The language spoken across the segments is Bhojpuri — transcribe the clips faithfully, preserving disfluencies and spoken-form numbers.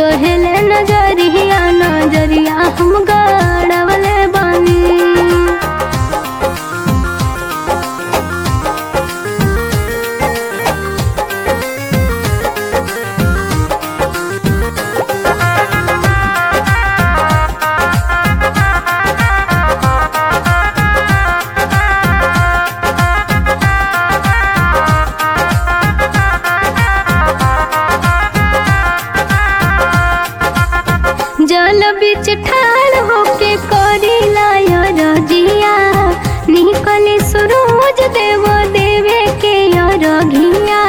जो हिले नजरिया नजरिया हम गड़वले बानी। जल बिच ठाड़ होके करिला रजिया निकले सूरज देव देवे के रघिया।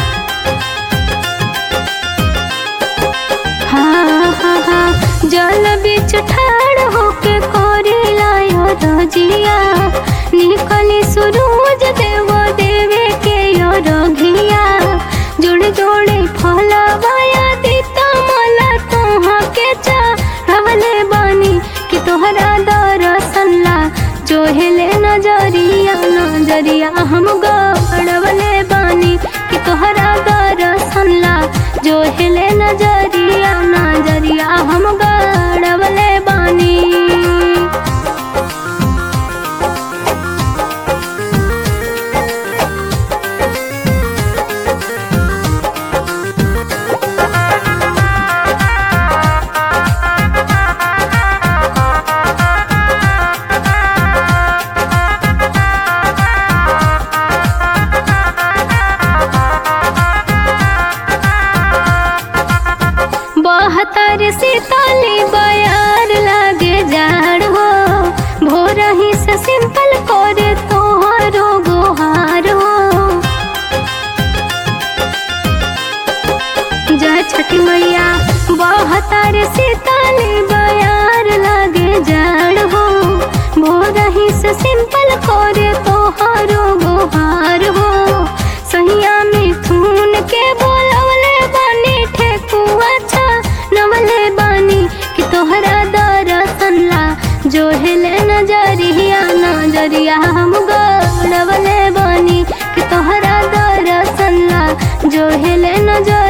हाँ हाँ हाँ जल बिच ठाड़ होके करिला रजिया निकले सूरज देव देवे के रघिया। जोड़े जोड़े फलवाया दीता मला तोहा के चढ़वले बानी कि तोहरा दर्शन ला जो हिले नजरिया नजरिया हम गड़वले बानी कि तोहरा दर्शन ला जो हिले नजरिया नजरिया हम गड़वले बानी। बहत्तर सीताली बयार लागे जाड़ हो भोर ही से सिंपल करे तोहरो गोहार हो। जय छठी मैया बहत्तर सीताली बयार लागे जाड़ हो भोर ही से सिंपल करे तोहरो गोहार हो। सहिया मिथुन के बोलवले बानी ठेकुआ नवले बानी कि तोहरा दर्शन ला जो हिले नजरिया नजरिया हम गड़वले बानी कि तोहरा दर्शन ला जो हिले नजर